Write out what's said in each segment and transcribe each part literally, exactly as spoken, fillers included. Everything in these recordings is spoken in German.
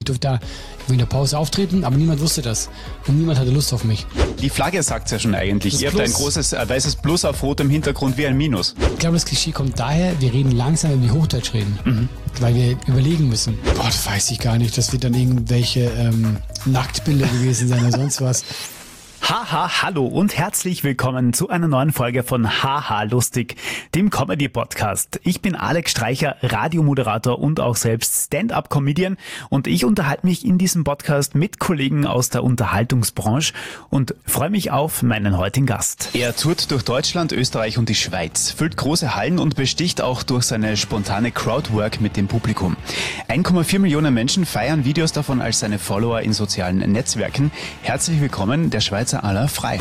Ich durfte da in der Pause auftreten, aber niemand wusste das. Und niemand hatte Lust auf mich. Die Flagge sagt es ja schon eigentlich. Das Ihr habt Plus. ein großes äh, weißes Plus auf rotem Hintergrund wie ein Minus. Ich glaube, das Klischee kommt daher, wir reden langsam, wenn wir Hochdeutsch reden. Mhm. Weil wir überlegen müssen. Boah, das weiß ich gar nicht. Das wird dann irgendwelche ähm, Nacktbilder gewesen sein oder sonst was. Haha, hallo und herzlich willkommen zu einer neuen Folge von Haha Lustig, dem Comedy-Podcast. Ich bin Alex Streicher, Radiomoderator und auch selbst Stand-up-Comedian und ich unterhalte mich in diesem Podcast mit Kollegen aus der Unterhaltungsbranche und freue mich auf meinen heutigen Gast. Er tourt durch Deutschland, Österreich und die Schweiz, füllt große Hallen und besticht auch durch seine spontane Crowdwork mit dem Publikum. eins Komma vier Millionen Menschen feiern Videos davon als seine Follower in sozialen Netzwerken. Herzlich willkommen, der Schweizer Aller Frei.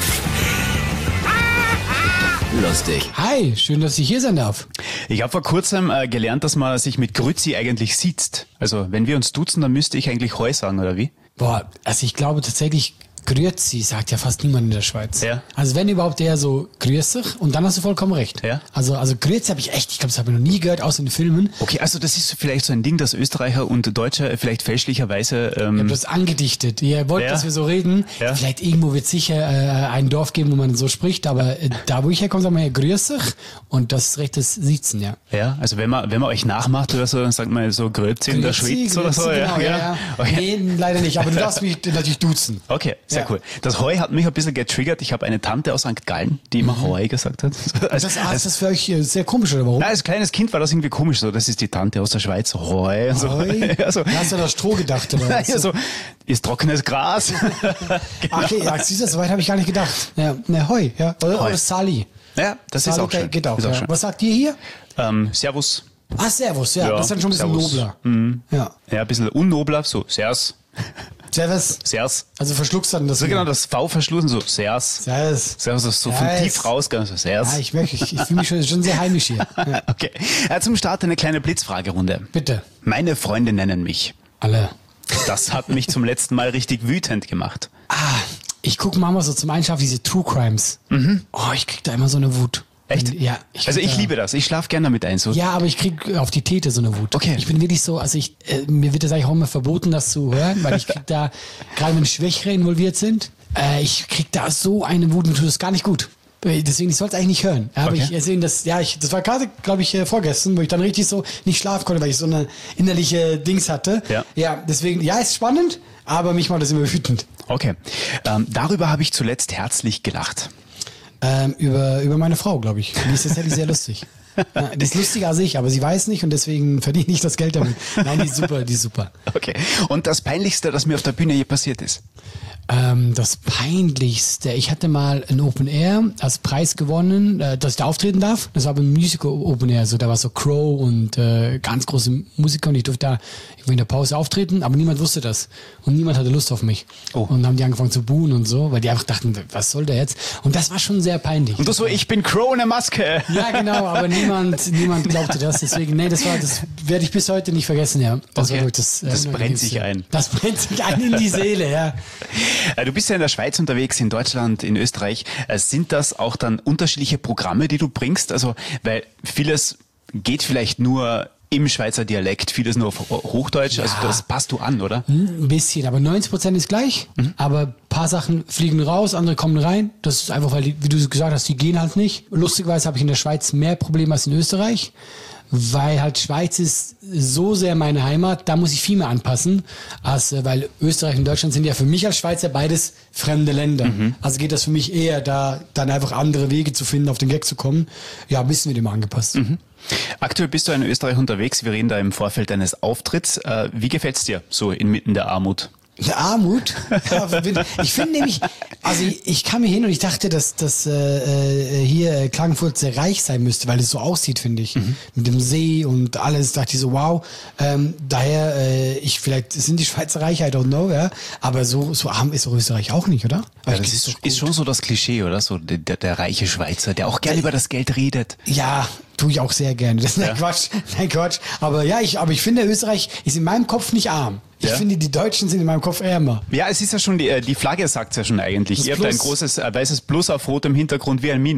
Lustig. Hi, schön, dass ich hier sein darf. Ich habe vor kurzem äh, gelernt, dass man sich mit Grüezi eigentlich sieht. Also wenn wir uns duzen, dann müsste ich eigentlich Heu sagen, oder wie? Boah, also ich glaube tatsächlich, Grüezi sagt ja fast niemand in der Schweiz. Ja. Also wenn überhaupt eher so Grüß dich und dann hast du vollkommen recht. Ja. Also, also Grüezi habe ich echt, ich glaube, das habe ich noch nie gehört, außer in den Filmen. Okay, also das ist vielleicht so ein Ding, dass Österreicher und Deutsche vielleicht fälschlicherweise... Ähm, Ich habe das angedichtet. Ihr wollt, Ja. dass wir so reden. Ja. Vielleicht irgendwo wird es sicher äh, ein Dorf geben, wo man so spricht, aber äh, da, wo ich herkomme, sagen wir ja Grüß dich und das ist recht das Siezen, ja. ja, also wenn man wenn man euch nachmacht oder so, dann sagt man so Grüezi in der Grüezi, Schweiz oder so. Grüezi, genau, ja, ja. Okay. Nee, leider nicht, aber du darfst mich natürlich duzen. Okay, sehr Ja. cool. Das Heu hat mich ein bisschen getriggert. Ich habe eine Tante aus Sankt Gallen, die immer Heu gesagt hat. Also, Das, ah, ist das für euch äh, sehr komisch, oder warum? Nein, als kleines Kind war das irgendwie komisch so. Das ist die Tante aus der Schweiz, Heu. So. Heu? Also, Da hast du an das Stroh gedacht, oder was? ja, so, ist trockenes Gras. Ach, okay, ja, siehst du, so weit habe ich gar nicht gedacht. Ja, ne, Heu, ja. Oder, Heu. oder Sali. Ja, das Sali ist auch schön. geht auch, ist auch ja. schön. Was sagt ihr hier? Ähm, Servus. Ah, Servus, ja, Ja, das ist dann schon ein bisschen Servus. nobler. Mhm. Ja. Ja, ein bisschen unnobler, so, Sers. Servus. Sers. Also verschluckst dann das. So genau, das V verschlossen, so, Sers. Servus. Servus, das ist so von Yes. tief rausgegangen, so, Sers. Ja, ich merke, ich, ich fühle mich schon, schon sehr heimisch hier. Ja. Okay. Äh, zum Start eine kleine Blitzfragerunde. Bitte. Meine Freunde nennen mich. Alle. Das hat mich zum letzten Mal richtig wütend gemacht. Ah, ich gucke manchmal so zum Einschlafen diese True Crimes. Mhm. Oh, ich krieg da immer so eine Wut. Echt? Ja. Ich Also krieg ich da, liebe das. Ich schlafe gerne damit ein. So. Ja, aber ich krieg auf die Täte so eine Wut. Okay. Ich bin wirklich so, also ich, äh, mir wird das eigentlich auch immer verboten, das zu hören, weil ich krieg da, gerade wenn Schwächere involviert sind, äh, ich krieg da so eine Wut und tut das gar nicht gut. Deswegen, ich soll es eigentlich nicht hören. Aber Okay. ich gesehen, dass, ja, ich, das war gerade, glaube ich, äh, vorgestern, wo ich dann richtig so nicht schlafen konnte, weil ich so eine innerliche Dings hatte. Ja. Ja, deswegen, ja, ist spannend, aber mich macht das immer wütend. Okay. Ähm, darüber habe ich zuletzt herzlich gelacht. Ähm, über, über meine Frau, glaube ich. Die ist tatsächlich sehr lustig. Ja, die ist lustiger als ich, aber sie weiß nicht und deswegen verdiene ich das Geld damit. Nein, die ist super, die ist super. Okay. Und das Peinlichste, das mir auf der Bühne je passiert ist? Ähm, das Peinlichste, ich hatte mal ein Open Air als Preis gewonnen, äh, dass ich da auftreten darf. Das war beim Musical Open Air, so da war so Crow und äh, ganz große Musiker und ich durfte da in der Pause auftreten, aber niemand wusste das und niemand hatte Lust auf mich. Oh. Und dann haben die angefangen zu buhen und so, weil die einfach dachten, was soll der jetzt? Und das war schon sehr peinlich. Und du so, ich bin Crow in der Maske. Ja, genau, aber niemand, niemand glaubte das. Deswegen, nee, das war, das werde ich bis heute nicht vergessen, ja. Das, Okay. war wirklich das, äh, Das brennt sich ein. Das brennt sich ein in die Seele, ja. Äh, Du bist ja in der Schweiz unterwegs, in Deutschland, in Österreich. Äh, Sind das auch dann unterschiedliche Programme, die du bringst? Also, weil vieles geht vielleicht nur im Schweizer Dialekt, vieles nur auf Hochdeutsch. Also das passt du an, oder? Ein bisschen, aber neunzig Prozent ist gleich. Mhm. Aber ein paar Sachen fliegen raus, andere kommen rein. Das ist einfach, weil, die, wie du gesagt hast, die gehen halt nicht. Lustigerweise habe ich in der Schweiz mehr Probleme als in Österreich. Weil halt Schweiz ist so sehr meine Heimat, da muss ich viel mehr anpassen, als äh, weil Österreich und Deutschland sind ja für mich als Schweizer beides fremde Länder. Mhm. Also geht das für mich eher, da dann einfach andere Wege zu finden, auf den Gag zu kommen. Ja, ein bisschen wird immer angepasst. Mhm. Aktuell bist du in Österreich unterwegs. Wir reden da im Vorfeld deines Auftritts. Äh, Wie gefällt's dir so inmitten der Armut? Der Armut? Ja, ich finde nämlich, also ich, ich kam hier hin und ich dachte, dass, dass äh, hier äh, Klagenfurt sehr reich sein müsste, weil es so aussieht, finde ich. Mhm. Mit dem See und alles, dachte ich so, wow. Ähm, daher, äh, ich vielleicht sind die Schweizer reich, I don't know, ja. Aber so, so arm ist Österreich auch nicht, oder? Ja, Ich- das ist, ist schon so das Klischee, oder? So der, der, der reiche Schweizer, der auch gerne über das Geld redet. Ja, tue ich auch sehr gerne. Das ist Ja. ja. Quatsch. Nein, Quatsch. Aber ja, ich, aber ich finde, Österreich ist in meinem Kopf nicht arm. Ich Ja. finde, die Deutschen sind in meinem Kopf ärmer. Ja, es ist ja schon, die, äh, die Flagge sagt es ja schon eigentlich. Das Ihr habt ein Plus. großes äh, weißes Plus auf rotem Hintergrund wie ein Minus.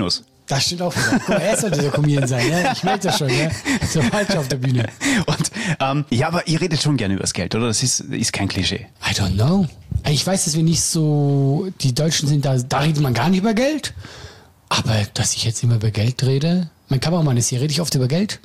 Das stimmt auch wieder. Guck mal, er sollte der Comedian sein, ne? Ich merke das schon, ne? So falsch auf der Bühne. Und ähm, ja, aber ihr redet schon gerne über das Geld, oder? Das ist, ist kein Klischee. I don't know. Ich weiß, dass wir nicht so, die Deutschen sind da, da redet man gar nicht über Geld. Aber dass ich jetzt immer über Geld rede, mein Kameramann ist hier, rede ich oft über Geld?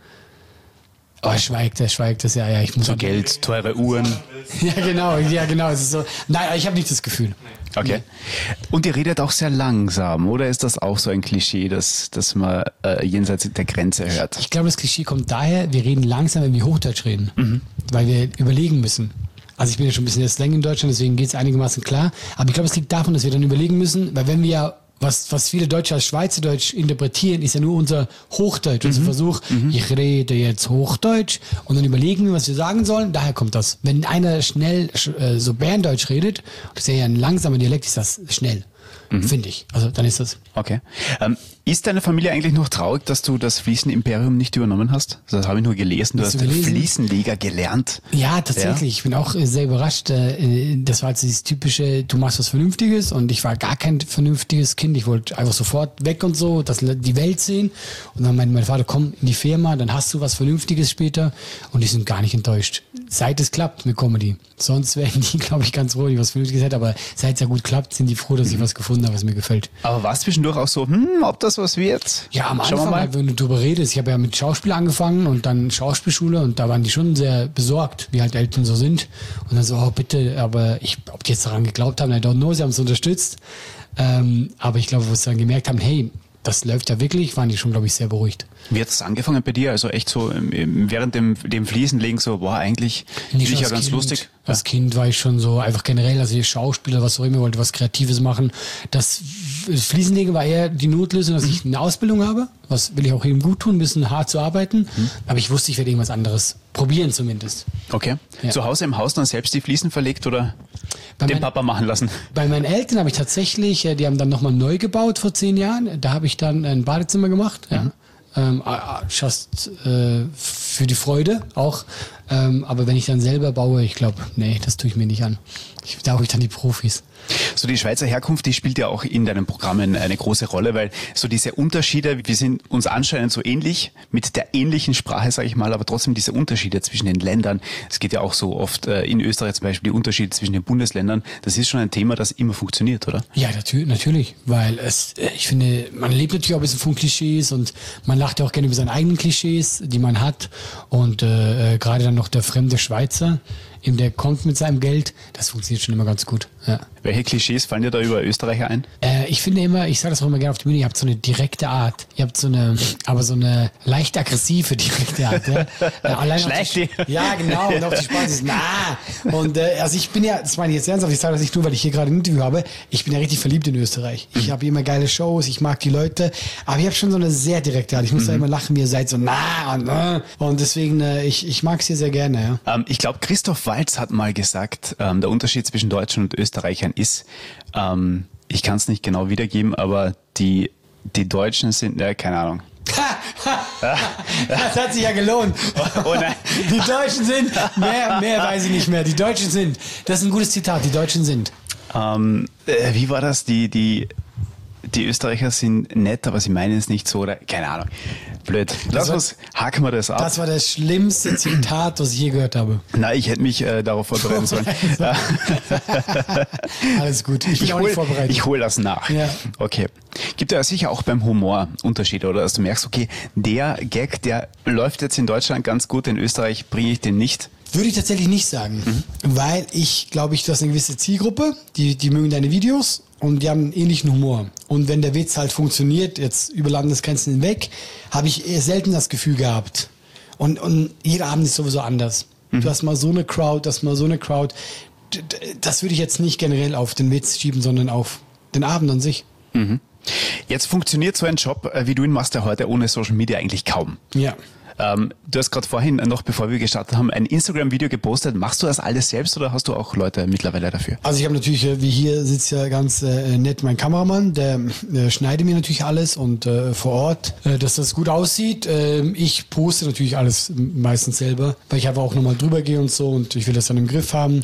Oh, er schweigt, er schweigt, das ja, ja, ich muss. So Geld, teure Uhren. Ja, genau, ja, genau. Es ist so. Nein, ich habe nicht das Gefühl. Okay. Und ihr redet auch sehr langsam, oder ist das auch so ein Klischee, dass, dass man äh, jenseits der Grenze hört? Ich glaube, das Klischee kommt daher, wir reden langsam, wenn wir Hochdeutsch reden, mhm. weil wir überlegen müssen. Also ich bin ja schon ein bisschen erst länger in Deutschland, deswegen geht es einigermaßen klar. Aber ich glaube, es liegt davon, dass wir dann überlegen müssen, weil wenn wir ja Was, was viele Deutsche als Schweizerdeutsch interpretieren, ist ja nur unser Hochdeutsch, unser mhm. Versuch, mhm. ich rede jetzt Hochdeutsch und dann überlegen wir, was wir sagen sollen, daher kommt das. Wenn einer schnell äh, so Berndeutsch redet, das ist ja ein langsamer Dialekt, ist das schnell, mhm. finde ich. Also dann ist das. Okay. Ähm, ist deine Familie eigentlich noch traurig, dass du das Fließenimperium nicht übernommen hast? Das habe ich nur gelesen, du hast, hast du Fliesenleger gelernt. Ja, tatsächlich. Ja. Ich bin auch sehr überrascht. Das war also dieses typische, du machst was Vernünftiges und ich war gar kein vernünftiges Kind. Ich wollte einfach sofort weg und so, das, die Welt sehen. Und dann meinte mein Vater, komm in die Firma, dann hast du was Vernünftiges später. Und die sind gar nicht enttäuscht. Seit es klappt mit Comedy. Sonst wären die, glaube ich, ganz froh, die was Vernünftiges hätten. Aber seit es ja gut klappt, sind die froh, dass ich was gefunden habe, was mir gefällt. Aber war es zwischendurch auch so, hm, ob das was wird? Ja, am Anfang, mal. wenn du drüber redest. Ich habe ja mit Schauspiel angefangen und dann Schauspielschule und da waren die schon sehr besorgt, wie halt Eltern so sind. Und dann so, oh bitte, aber ich, ob die jetzt daran geglaubt haben, I don't know, sie haben es unterstützt. Ähm, aber ich glaube, wo sie dann gemerkt haben, hey, das läuft ja wirklich, waren die schon, glaube ich, sehr beruhigt. Wie hat es angefangen bei dir? Also echt so während dem, dem Fliesenlegen so, boah, eigentlich Nicht sicher ganz kind, lustig. Als Kind war ich schon so einfach generell, also ich Schauspieler, was auch immer, wollte was Kreatives machen. Das Fliesenlegen war eher die Notlösung, dass mhm. ich eine Ausbildung habe. Was will ich auch jedem gut tun, ein bisschen hart zu arbeiten. Mhm. Aber ich wusste, ich werde irgendwas anderes probieren zumindest. Okay. Ja. Zu Hause im Haus dann selbst die Fliesen verlegt oder bei den mein, Papa machen lassen? Bei meinen Eltern habe ich tatsächlich, die haben dann nochmal neu gebaut vor zehn Jahren. Da habe ich dann ein Badezimmer gemacht. Mhm. Ja. Ähm, just äh, für die Freude auch. Ähm, aber wenn ich dann selber baue, ich glaube, nee, das tue ich mir nicht an. Ich, da habe ich dann die Profis. So die Schweizer Herkunft, die spielt ja auch in deinen Programmen eine große Rolle, weil so diese Unterschiede, wir sind uns anscheinend so ähnlich, mit der ähnlichen Sprache, sage ich mal, aber trotzdem diese Unterschiede zwischen den Ländern, es geht ja auch so oft äh, in Österreich zum Beispiel, die Unterschiede zwischen den Bundesländern, das ist schon ein Thema, das immer funktioniert, oder? Ja, natürlich, natürlich, weil es, ich finde, man lebt natürlich auch ein bisschen von Klischees und man lacht ja auch gerne über seine eigenen Klischees, die man hat und äh, gerade dann noch der fremde Schweizer, eben der kommt mit seinem Geld, das funktioniert schon immer ganz gut. Ja. Welche Klischees fallen dir da über Österreicher ein? Äh, ich finde immer, ich sage das auch immer gerne auf der Bühne, ihr habt so eine direkte Art. Ihr habt so eine, aber so eine leicht aggressive direkte Art. Ja, ja, allein Schlecht die, ja, genau. Und auch die Sprache ist, na. Und äh, also ich bin ja, das meine ich jetzt ernsthaft, ich sage das nicht nur, weil ich hier gerade ein Interview habe, ich bin ja richtig verliebt in Österreich. Ich mhm. habe immer geile Shows, ich mag die Leute, aber ich habe schon so eine sehr direkte Art. Ich muss mhm. da immer lachen, wie ihr seid, so na und na. Und deswegen, äh, ich, ich mag es hier sehr gerne. Ja. Ähm, ich glaube, Christoph Waltz hat mal gesagt, ähm, der Unterschied zwischen Deutschen und Österreichern ist, ähm, ich kann es nicht genau wiedergeben, aber die, die Deutschen sind, ja, keine Ahnung. Das hat sich ja gelohnt. Oh nein. Die Deutschen sind, mehr, mehr weiß ich nicht mehr. Die Deutschen sind, das ist ein gutes Zitat, die Deutschen sind. Ähm, äh, wie war das? Die, die, die Österreicher sind nett, aber sie meinen es nicht so, oder keine Ahnung. Blöd. Lass uns, haken wir das ab. Das war das schlimmste Zitat, was ich je gehört habe. Na, ich hätte mich äh, darauf vorbereiten sollen. Alles gut, ich bin ich auch hol, nicht vorbereitet. Ich hole das nach. Ja. Okay. Gibt ja sicher auch beim Humor Unterschiede, oder dass du merkst, okay, der Gag, der läuft jetzt in Deutschland ganz gut, in Österreich bringe ich den nicht. Würde ich tatsächlich nicht sagen, mhm. weil ich glaube, ich, du hast eine gewisse Zielgruppe, die, die mögen deine Videos und die haben einen ähnlichen Humor. Und wenn der Witz halt funktioniert, jetzt über Landesgrenzen hinweg, habe ich eher selten das Gefühl gehabt. Und, und jeder Abend ist sowieso anders. Mhm. Du hast mal so eine Crowd, das mal so eine Crowd. Das würde ich jetzt nicht generell auf den Witz schieben, sondern auf den Abend an sich. Mhm. Jetzt funktioniert so ein Job, wie du ihn machst, ja heute ohne Social Media eigentlich kaum. Ja. Ähm, du hast gerade vorhin, noch bevor wir gestartet haben, ein Instagram-Video gepostet. Machst du das alles selbst oder hast du auch Leute mittlerweile dafür? Also ich habe natürlich, wie hier sitzt ja ganz äh, nett mein Kameramann, der äh, schneidet mir natürlich alles und äh, vor Ort, äh, dass das gut aussieht. Äh, ich poste natürlich alles meistens selber, weil ich einfach auch nochmal drüber gehe und so und ich will das dann im Griff haben.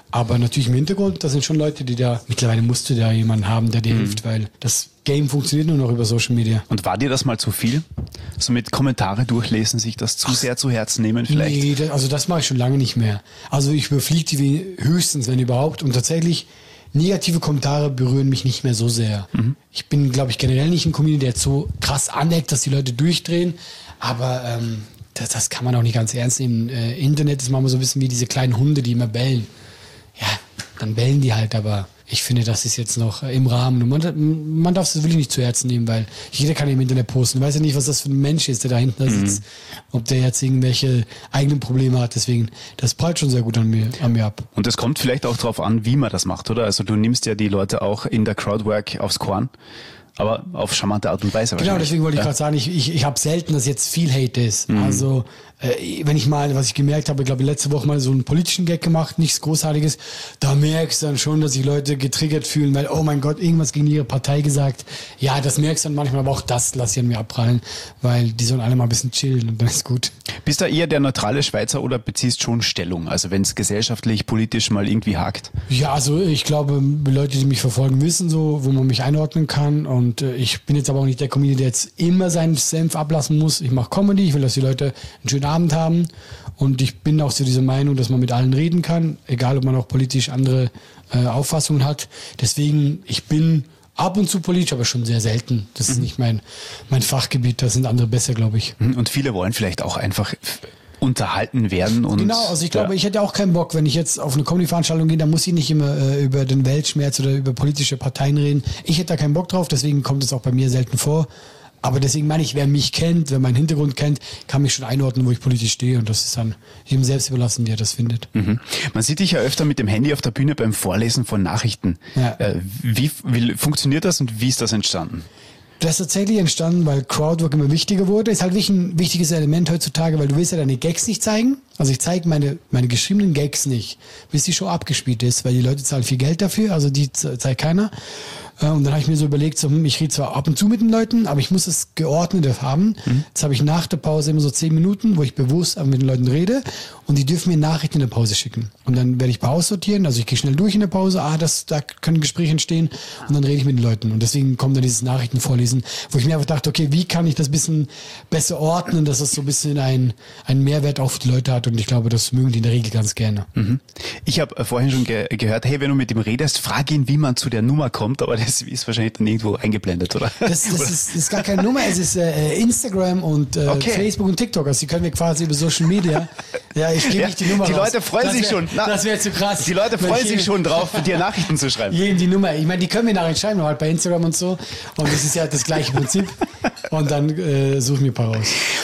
Aber natürlich im Hintergrund, da sind schon Leute, die da, mittlerweile musst du da jemanden haben, der dir mhm. hilft, weil das Game funktioniert nur noch über Social Media. Und war dir das mal zu viel? So mit Kommentare durchlesen, sich das zu sehr zu Herzen nehmen vielleicht? Nee, das, also das mache ich schon lange nicht mehr. Also ich überfliege die höchstens, wenn überhaupt. Und tatsächlich, negative Kommentare berühren mich nicht mehr so sehr. Mhm. Ich bin, glaube ich, generell nicht ein Comedian, der jetzt so krass aneckt, dass die Leute durchdrehen. Aber ähm, das, das kann man auch nicht ganz ernst nehmen. Äh, Internet ist manchmal so ein bisschen wie diese kleinen Hunde, die immer bellen. Ja, dann bellen die halt, aber ich finde, das ist jetzt noch im Rahmen. Und man, man darf es wirklich nicht zu Herzen nehmen, weil jeder kann im Internet posten. Du weißt ja nicht, was das für ein Mensch ist, der da hinten mhm. sitzt. Ob der jetzt irgendwelche eigenen Probleme hat. Deswegen, das prallt schon sehr gut an mir, an mir ab. Und es kommt vielleicht auch darauf an, wie man das macht, oder? Also du nimmst ja die Leute auch in der Crowdwork aufs Korn. Aber auf charmante Art und Weise. Genau, deswegen wollte ich ja. gerade sagen, ich, ich, ich habe selten, dass jetzt viel Hate ist. Mhm. Also, äh, wenn ich mal, was ich gemerkt habe, ich glaube, letzte Woche mal so einen politischen Gag gemacht, nichts Großartiges, da merkst du dann schon, dass sich Leute getriggert fühlen, weil, oh mein Gott, irgendwas gegen ihre Partei gesagt. Ja, das merkst du dann manchmal, aber auch das lasse ich an mir abprallen, weil die sollen alle mal ein bisschen chillen und dann ist gut. Bist du eher der neutrale Schweizer oder beziehst schon Stellung? Also wenn es gesellschaftlich, politisch mal irgendwie hakt? Ja, also ich glaube, Leute, die mich verfolgen, wissen so, wo man mich einordnen kann. Und äh, ich bin jetzt aber auch nicht der Comedian, der jetzt immer seinen Senf ablassen muss. Ich mache Comedy, ich will, dass die Leute einen schönen Abend haben. Und ich bin auch so dieser Meinung, dass man mit allen reden kann, egal ob man auch politisch andere äh, Auffassungen hat. Deswegen, ich bin ab und zu politisch, aber schon sehr selten. Das ist mhm. nicht mein, mein Fachgebiet, da sind andere besser, glaube ich. Und viele wollen vielleicht auch einfach unterhalten werden. Und genau, also ich glaube, ja. ich hätte auch keinen Bock, wenn ich jetzt auf eine Comedy-Veranstaltung gehe, dann muss ich nicht immer äh, über den Weltschmerz oder über politische Parteien reden. Ich hätte da keinen Bock drauf, deswegen kommt es auch bei mir selten vor. Aber deswegen meine ich, wer mich kennt, wer meinen Hintergrund kennt, kann mich schon einordnen, wo ich politisch stehe. Und das ist dann jedem selbst überlassen, der das findet. Mhm. Man sieht dich ja öfter mit dem Handy auf der Bühne beim Vorlesen von Nachrichten. Ja. Äh, wie, wie funktioniert das und wie ist das entstanden? Das ist tatsächlich entstanden, weil Crowdwork immer wichtiger wurde. Ist halt wirklich ein wichtiges Element heutzutage, weil du willst ja deine Gags nicht zeigen. Also ich zeige meine, meine geschriebenen Gags nicht, bis die Show abgespielt ist, weil die Leute zahlen viel Geld dafür, also die zeigt keiner. Und dann habe ich mir so überlegt, so, ich rede zwar ab und zu mit den Leuten, aber ich muss es geordnet haben. Mhm. Jetzt habe ich nach der Pause immer so zehn Minuten, wo ich bewusst mit den Leuten rede und die dürfen mir Nachrichten in der Pause schicken. Und dann werde ich Pause sortieren, also ich gehe schnell durch in der Pause, ah, das, da können Gespräche entstehen und dann rede ich mit den Leuten. Und deswegen kommt dann dieses Nachrichtenvorlesen, wo ich mir einfach dachte, okay, wie kann ich das ein bisschen besser ordnen, dass das so ein bisschen ein, ein Mehrwert auch für die Leute hat und ich glaube, das mögen die in der Regel ganz gerne. Mhm. Ich habe vorhin schon ge- gehört, hey, wenn du mit ihm redest, frag ihn, wie man zu der Nummer kommt, aber das ist wahrscheinlich dann irgendwo eingeblendet, oder? Das, das, oder? Ist, das ist gar keine Nummer, es ist äh, Instagram und äh, okay. Facebook und TikTok, also die können wir quasi über Social Media, ja, ich gebe ja, nicht die Nummer Die raus. Leute freuen das sich wär, schon. Na, das wäre zu krass. Die Leute freuen sich schon drauf, dir Nachrichten zu schreiben. Jedem die Nummer, ich meine, die können wir nachher schreiben, halt bei Instagram und so und das ist ja das gleiche Prinzip und dann äh, suchen wir ein paar raus.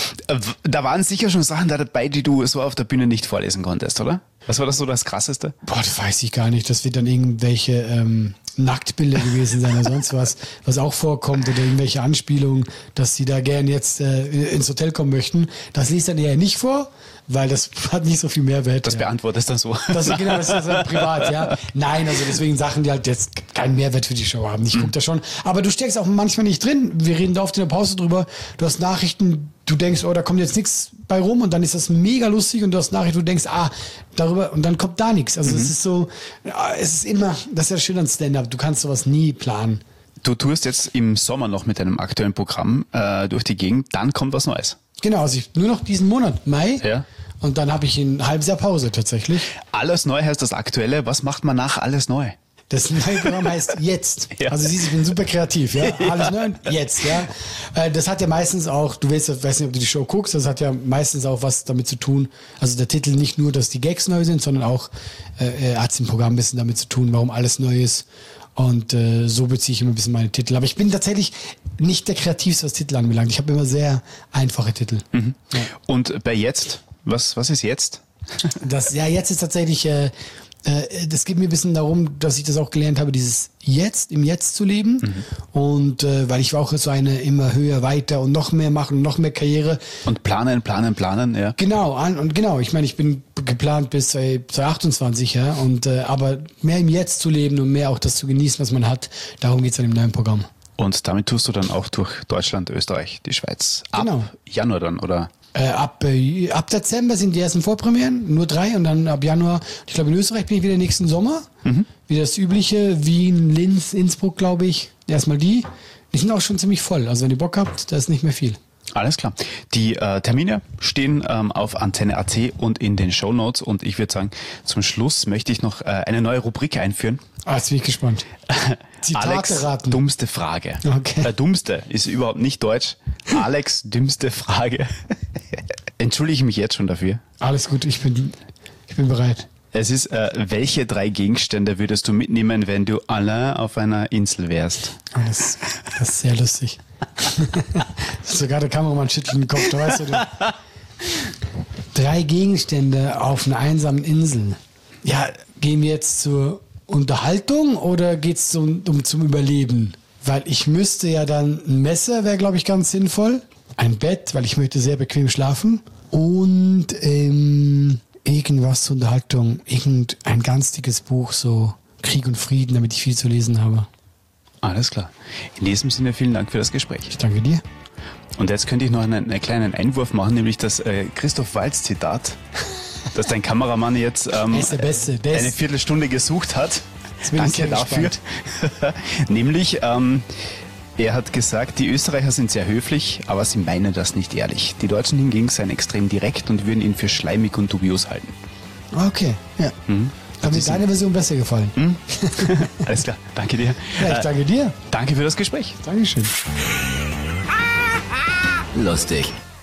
Da waren sicher schon Sachen dabei, die du so auf der Bühne nicht vorlesen konntest, oder? Was war das so das Krasseste? Boah, das weiß ich gar nicht. Das wird dann irgendwelche ähm, Nacktbilder gewesen sein oder sonst was, was auch vorkommt oder irgendwelche Anspielungen, dass sie da gern jetzt äh, ins Hotel kommen möchten. Das liest dann eher nicht vor, weil das hat nicht so viel Mehrwert. Das ja. beantwortest dann so. Das, genau, das ist dann privat, ja. Nein, also deswegen Sachen, die halt jetzt keinen Mehrwert für die Show haben. Ich gucke da schon. Aber du steckst auch manchmal nicht drin. Wir reden da oft in der Pause drüber. Du hast Nachrichten, du denkst, oh, da kommt jetzt nichts bei rum und dann ist das mega lustig und du hast Nachrichten, du denkst, ah, darüber und dann kommt da nichts. Also mhm. es ist so, es ist immer, das ist ja schön an Stand-Up. Du kannst sowas nie planen. Du tourst jetzt im Sommer noch mit deinem aktuellen Programm äh, durch die Gegend, dann kommt was Neues. Genau, also ich, nur noch diesen Monat, Mai. Ja. Und dann habe ich ein halbes Jahr Pause tatsächlich. Alles neu heißt das Aktuelle. Was macht man nach Alles neu? Das neue Programm heißt Jetzt. Ja. Also siehst du, ich bin super kreativ, ja. Alles neu, jetzt, ja. Das hat ja meistens auch, du weißt, weiß nicht, ob du die Show guckst, das hat ja meistens auch was damit zu tun. Also der Titel nicht nur, dass die Gags neu sind, sondern auch äh, hat es im Programm ein bisschen damit zu tun, warum alles neu ist. Und äh, so beziehe ich immer ein bisschen meine Titel. Aber ich bin tatsächlich nicht der Kreativste, was Titel anbelangt. Ich habe immer sehr einfache Titel. Mhm. Ja. Und bei Jetzt, was, was ist jetzt? Das, ja, jetzt ist tatsächlich, äh, äh, das geht mir ein bisschen darum, dass ich das auch gelernt habe, dieses Jetzt, im Jetzt zu leben. Mhm. Und äh, weil ich war auch so eine immer höher, weiter und noch mehr machen, noch mehr Karriere. Und planen, planen, planen, ja. Genau, an, und genau, ich meine, ich bin geplant bis zwanzig achtundzwanzig, ja, und äh, aber mehr im Jetzt zu leben und mehr auch das zu genießen, was man hat, darum geht's dann im neuen Programm. Und damit tust du dann auch durch Deutschland, Österreich, die Schweiz. Ab genau. Januar dann, oder? Äh, ab, äh, ab Dezember sind die ersten Vorpremieren, nur drei, und dann ab Januar, ich glaube in Österreich bin ich wieder nächsten Sommer, mhm. wie das übliche, Wien, Linz, Innsbruck, glaube ich, erstmal die. Die sind auch schon ziemlich voll, also wenn ihr Bock habt, da ist nicht mehr viel. Alles klar. Die äh, Termine stehen ähm, auf Antenne Punkt at und in den Shownotes, und ich würde sagen, zum Schluss möchte ich noch äh, eine neue Rubrik einführen. Ah, jetzt bin ich gespannt. Zitate Alex, raten. dummste Frage. Okay. Äh, dummste ist überhaupt nicht deutsch. Alex, dümmste Frage. Entschuldige ich mich jetzt schon dafür. Alles gut, ich bin, ich bin bereit. Es ist, äh, welche drei Gegenstände würdest du mitnehmen, wenn du allein auf einer Insel wärst? Oh, das, das ist sehr lustig. Sogar der Kameramann schüttelt den Kopf, da weißt du. du. Drei Gegenstände auf einer einsamen Insel. Ja, gehen wir jetzt zur Unterhaltung oder geht es um, um zum Überleben? Weil ich müsste ja dann, ein Messer wäre, glaube ich, ganz sinnvoll. Ein Bett, weil ich möchte sehr bequem schlafen. Und ähm, irgendwas zur Unterhaltung. Irgendein ganz dickes Buch, so Krieg und Frieden, damit ich viel zu lesen habe. Alles klar. In diesem Sinne vielen Dank für das Gespräch. Ich danke dir. Und jetzt könnte ich noch einen, einen kleinen Einwurf machen, nämlich das äh, Christoph Waltz Zitat, das dein Kameramann jetzt ähm, Er ist der Beste. Der eine ist, Viertelstunde gesucht hat. Jetzt bin ich Danke sehr dafür. Nämlich, ähm, er hat gesagt, die Österreicher sind sehr höflich, aber sie meinen das nicht ehrlich. Die Deutschen hingegen seien extrem direkt und würden ihn für schleimig und dubios halten. Okay, ja. Mhm. Hat mir deine Version besser gefallen. Mhm. Alles klar, danke dir. Ja, ich danke dir. Danke für das Gespräch. Dankeschön. Lustig.